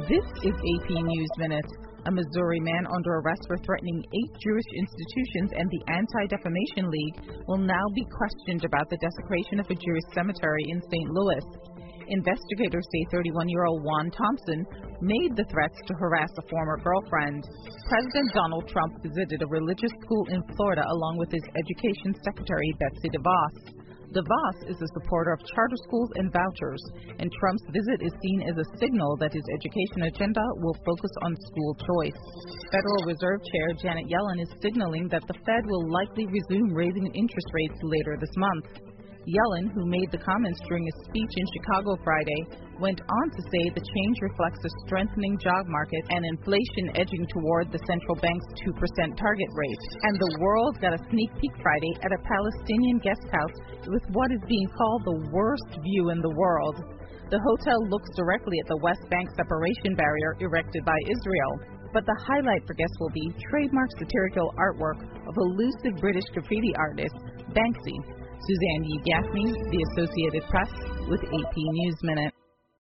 This is AP News Minute. A Missouri man under arrest for threatening 8 Jewish institutions and the Anti-Defamation League will now be questioned about the desecration of a Jewish cemetery in St. Louis. Investigators say 31-year-old Juan Thompson made the threats to harass a former girlfriend. President Donald Trump visited a religious school in Florida along with his Education Secretary Betsy DeVos. DeVos is a supporter of charter schools and vouchers, and Trump's visit is seen as a signal that his education agenda will focus on school choice. Federal Reserve Chair Janet Yellen is signaling that the Fed will likely resume raising interest rates later this month. Yellen, who made the comments during a speech in Chicago Friday, went on to say the change reflects a strengthening job market and inflation edging toward the central bank's 2% target rate. And the world got a sneak peek Friday at a Palestinian guest house with what is being called the worst view in the world. The hotel looks directly at the West Bank separation barrier erected by Israel. But the highlight for guests will be trademark satirical artwork of elusive British graffiti artist Banksy. Suzanne Yee Gaffney, The Associated Press, with AP News Minute.